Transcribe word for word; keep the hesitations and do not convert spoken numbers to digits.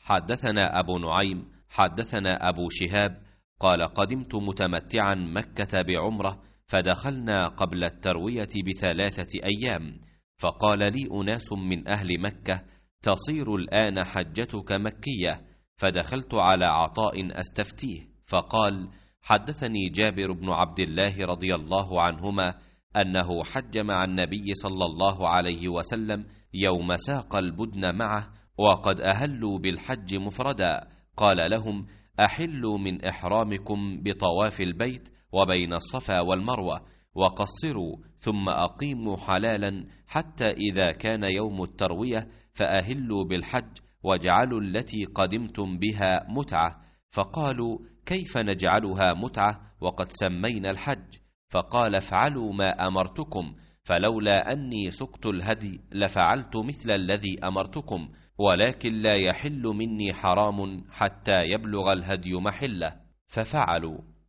حدثنا أبو نعيم حدثنا أبو شهاب قال قدمت متمتعا مكة بعمرة، فدخلنا قبل التروية بثلاثة أيام، فقال لي أناس من أهل مكة: تصير الآن حجتك مكية، فدخلت على عطاء أستفتيه، فقال: حدثني جابر بن عبد الله رضي الله عنهما أنه حج مع النبي صلى الله عليه وسلم يوم ساق البدن معه، وقد أهلوا بالحج مفردا، قال لهم: أحلوا من إحرامكم بطواف البيت وبين الصفا والمروة، وقصروا ثم أقيموا حلالا حتى إذا كان يوم التروية فأهلوا بالحج، واجعلوا التي قدمتم بها متعة. فقالوا: كيف نجعلها متعة وقد سمينا الحج؟ فقال: افعلوا ما أمرتكم، فلولا أني سقت الهدي لفعلت مثل الذي أمرتكم، ولكن لا يحل مني حرام حتى يبلغ الهدي محله. ففعلوا.